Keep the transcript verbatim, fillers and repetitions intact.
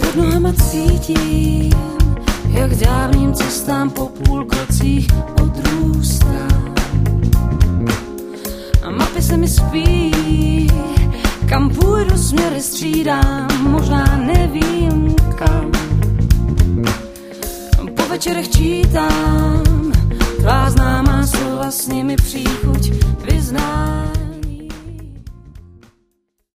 pod nohama cítím, jak dávným cestám po půlkrocích odrůstám. A mapy se mi spí, kam půjdu, směry střídám, možná nevím kam. Po večerech čítám tvá známá slova, s nimi příchuť vyznám.